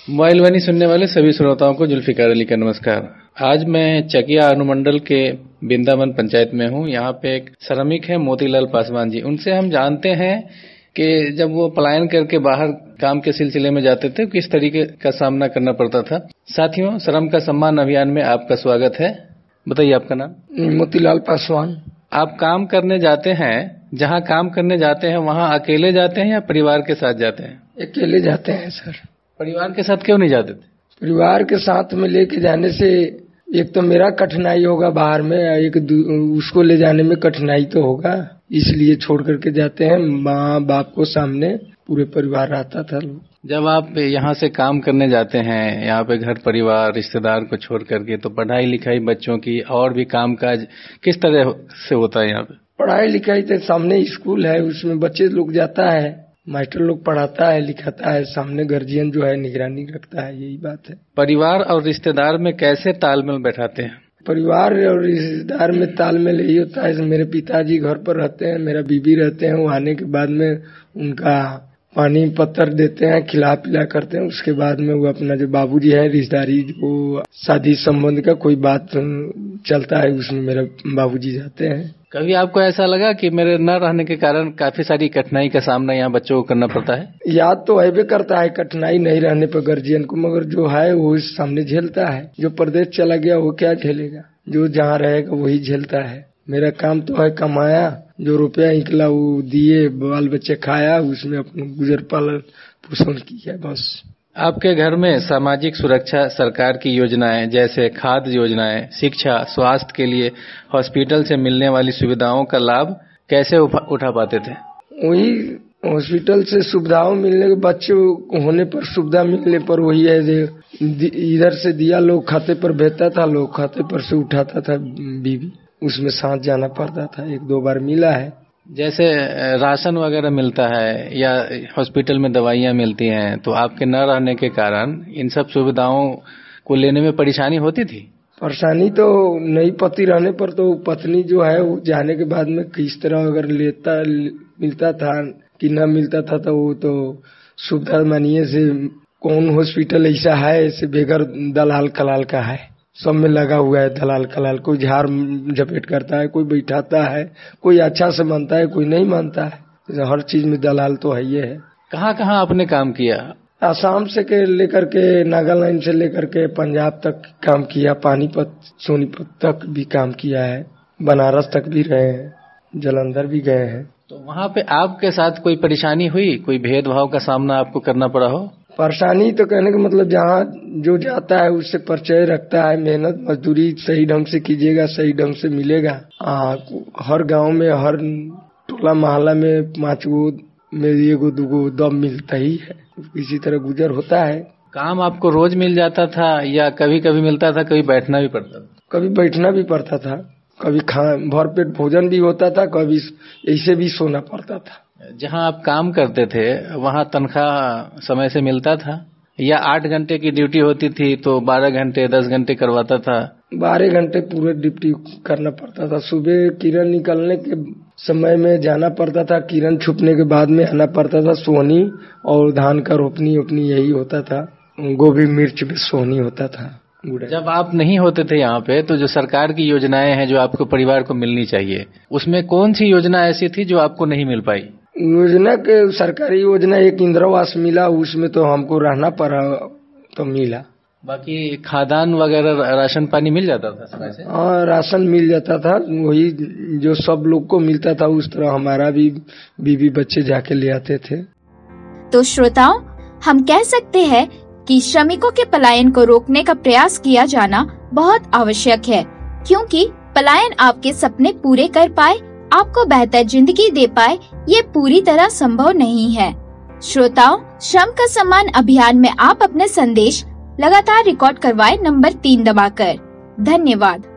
Mobile वाणी सुनने वाले सभी श्रोताओं को जुल्फिकार अली का नमस्कार। आज मैं चकिया अनुमंडल के वृंदावन पंचायत में हूँ। यहाँ पे एक श्रमिक है मोतीलाल पासवान जी। उनसे हम जानते हैं कि जब वो पलायन करके बाहर काम के सिलसिले में जाते थे किस तरीके का सामना करना पड़ता था। साथियों, श्रम का सम्मान अभियान में आपका स्वागत है। बताइए आपका नाम। मोतीलाल पासवान। आप काम करने जाते हैं, जहाँ काम करने जाते हैं वहाँ अकेले जाते हैं या परिवार के साथ जाते हैं? अकेले जाते हैं सर। परिवार के साथ क्यों नहीं जाते थे? परिवार के साथ में लेके जाने से एक तो मेरा कठिनाई होगा बाहर में, एक उसको ले जाने में कठिनाई तो होगा, इसलिए छोड़ करके जाते हैं। माँ बाप को सामने पूरे परिवार रहता था। जब आप यहाँ से काम करने जाते हैं, यहाँ पे घर परिवार रिश्तेदार को छोड़ करके, तो पढ़ाई लिखाई बच्चों की और भी कामकाज किस तरह से होता है यहाँ पे? पढ़ाई लिखाई तो सामने स्कूल है, उसमें बच्चे लोग जाता है, मास्टर लोग पढ़ाता है लिखाता है, सामने गार्जियन जो है निगरानी रखता है, यही बात है। परिवार और रिश्तेदार में कैसे तालमेल बैठाते हैं? परिवार और रिश्तेदार में तालमेल यही होता है। मेरे पिताजी घर पर रहते हैं, मेरा बीबी रहते हैं, वो आने के बाद में उनका पानी पत्थर देते हैं, खिला पिला करते हैं। उसके बाद में वो अपना जो बाबूजी है रिश्तेदारी को शादी संबंध का कोई बात चलता है, उसमें मेरे बाबूजी जाते हैं। कभी आपको ऐसा लगा कि मेरे न रहने के कारण काफी सारी कठिनाई का सामना यहाँ बच्चों को करना पड़ता है? याद तो है भी करता है कठिनाई नहीं रहने पर गार्जियन को, मगर जो है वो सामने झेलता है। जो प्रदेश चला गया वो क्या झेलेगा, जो जहाँ रहेगा वही झेलता है। मेरा काम तो है कमाया, जो रुपया निकला वो दिए, बाल बच्चे खाया, उसमें अपना गुजर पालन पोषण किया बस। आपके घर में सामाजिक सुरक्षा सरकार की योजनाएं जैसे खाद्य योजनाएं, शिक्षा, स्वास्थ्य के लिए हॉस्पिटल से मिलने वाली सुविधाओं का लाभ कैसे उठा पाते थे? वही हॉस्पिटल से सुविधाओं मिलने के, बच्चे होने पर सुविधा मिलने पर वही है, इधर से दिया लोग खाते पर भेजता था, लोग खाते पर से उठाता था बीबी, उसमें साथ जाना पड़ता था। 1-2 बार मिला है। जैसे राशन वगैरह मिलता है या हॉस्पिटल में दवाइयाँ मिलती हैं, तो आपके न रहने के कारण इन सब सुविधाओं को लेने में परेशानी होती थी? परेशानी तो नहीं, पति रहने पर तो पत्नी जो है वो जाने के बाद में किस तरह अगर मिलता था कि न मिलता था, तो वो तो सुविधा मानिए से कौन हॉस्पिटल ऐसा है ऐसे बेगर दलाल कलाल का है, सब में लगा हुआ है दलाल कलाल। कोई झाड़ झपेट करता है, कोई बैठाता है, कोई अच्छा से मानता है, कोई नहीं मानता है। हर चीज में दलाल तो है ये है। कहाँ कहाँ आपने काम किया? आसाम से लेकर के नागालैंड से लेकर के पंजाब तक काम किया, पानीपत सोनीपत तक भी काम किया है, बनारस तक भी रहे हैं, जालंधर भी गए हैं। तो वहाँ पे आपके साथ कोई परेशानी हुई, कोई भेदभाव का सामना आपको करना पड़ा हो? परेशानी तो कहने का मतलब जहाँ जो जाता है उससे परिचय रखता है, मेहनत मजदूरी सही ढंग से कीजिएगा सही ढंग से मिलेगा। हर गांव में हर टोला मोहल्ला में 5 गो में 1 2 दम मिलता ही है, इसी तरह गुजर होता है। काम आपको रोज मिल जाता था या कभी कभी मिलता था, कभी बैठना भी पड़ता था? कभी बैठना भी पड़ता था, कभी भरपेट भोजन भी होता था, कभी ऐसे भी सोना पड़ता था। जहाँ आप काम करते थे वहाँ तनख्वाह समय से मिलता था या 8 घंटे की ड्यूटी होती थी तो 12 घंटे 10 घंटे करवाता था? 12 घंटे पूरे ड्यूटी करना पड़ता था। सुबह किरण निकलने के समय में जाना पड़ता था, किरण छुपने के बाद में आना पड़ता था। सोहनी और धान का रोपनी यही होता था, गोभी मिर्च भी सोहनी होता था। जब आप नहीं होते थे यहाँ पे, तो जो सरकार की योजनाएं हैं जो आपको परिवार को मिलनी चाहिए, उसमें कौन सी योजना ऐसी थी जो आपको नहीं मिल पाई? योजना के सरकारी योजना एक इंदिरावास मिला, उसमें तो हमको रहना पड़ा तो मिला। बाकी खादान वगैरह राशन पानी मिल जाता था समय से? हाँ, राशन मिल जाता था, वही जो सब लोग को मिलता था उस तरह हमारा भी बीवी बच्चे जाके ले आते थे। तो श्रोताओं, हम कह सकते हैं कि श्रमिकों के पलायन को रोकने का प्रयास किया जाना बहुत आवश्यक है, क्योंकि पलायन आपके सपने पूरे कर पाए, आपको बेहतर जिंदगी दे पाए, ये पूरी तरह संभव नहीं है। श्रोताओं, श्रम का सम्मान अभियान में आप अपने संदेश लगातार रिकॉर्ड करवाएं नंबर 3 दबाकर। धन्यवाद।